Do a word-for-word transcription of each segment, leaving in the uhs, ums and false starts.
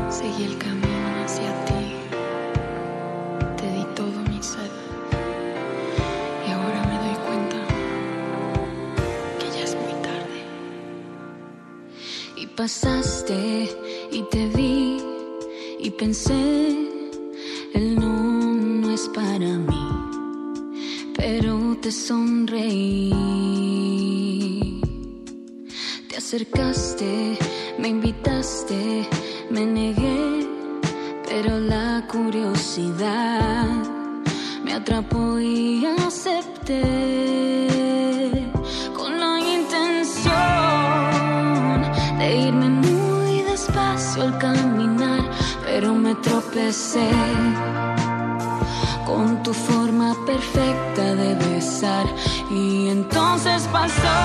Seguí el camino hacia ti, te di todo mi ser y ahora me doy cuenta que ya es muy tarde. Y pasaste y te vi y pensé, el no, no es para mí, pero te sonreí. Te acercaste, me invitaste, me negué, pero la curiosidad me atrapó y acepté, con la intención de irme muy despacio al caminar, pero me tropecé con tu forma perfecta de besar. Y entonces pasó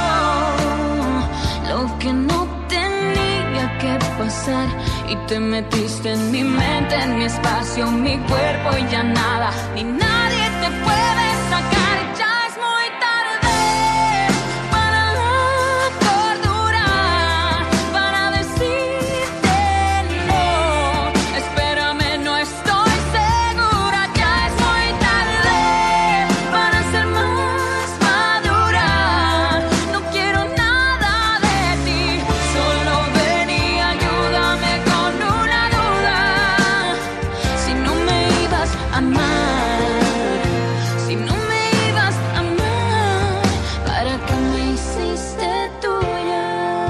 lo que no tenía que pasar, y te metiste en mi mente, en mi espacio, en mi cuerpo, y ya nada ni nadie te puede sacar. Ya es muy tarde para la cordura, para decirte no. Espérame, no estoy segura. Ya es muy tarde para ser más madura. No quiero nada de ti, solo ven y ayúdame con una duda. Si no me ibas a amar, si no me ibas a amar, ¿para qué me hiciste tuya?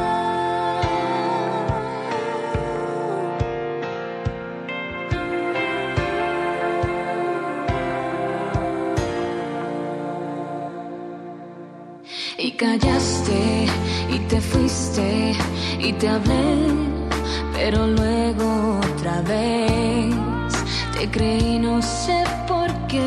Y callaste y te fuiste y te hablé, pero luego otra vez te creí, no sé por qué.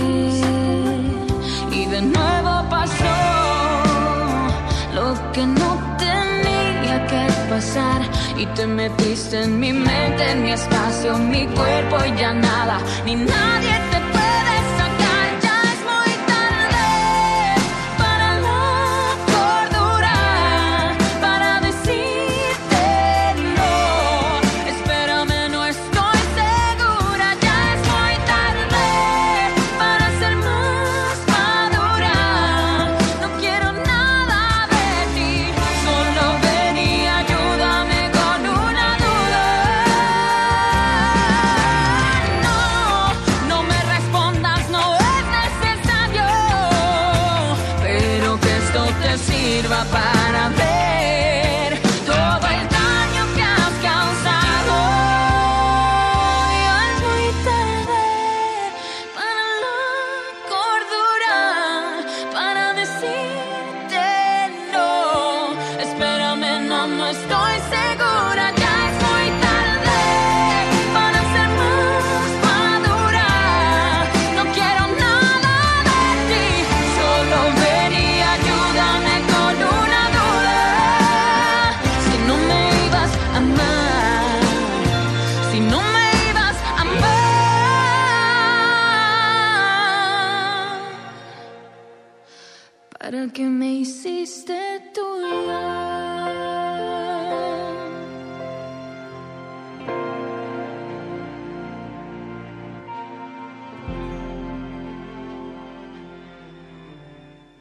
Y de nuevo pasó lo que no tenía que pasar, y te metiste en mi mente, en mi espacio, en mi cuerpo, y ya nada ni nadie te puede sacar. Ya es muy tarde para la cordura, para decirte no. Espérame, no estoy segura. Ya es muy tarde para ser más madura. No quiero nada de ti, solo ven y ayúdame con una duda. No, no me respondas, no es necesario, pero que esto te sirva para ver todo el daño que has causado. Ya es muy tarde para la cordura, para decirte no. Espérame, no, no estoy segura. Ya es muy tarde para ser más madura. No quiero nada de ti, solo ven y ayúdame con una duda. Si no me ibas a amar, si no me ibas a amar, ¿para qué me hiciste tuya?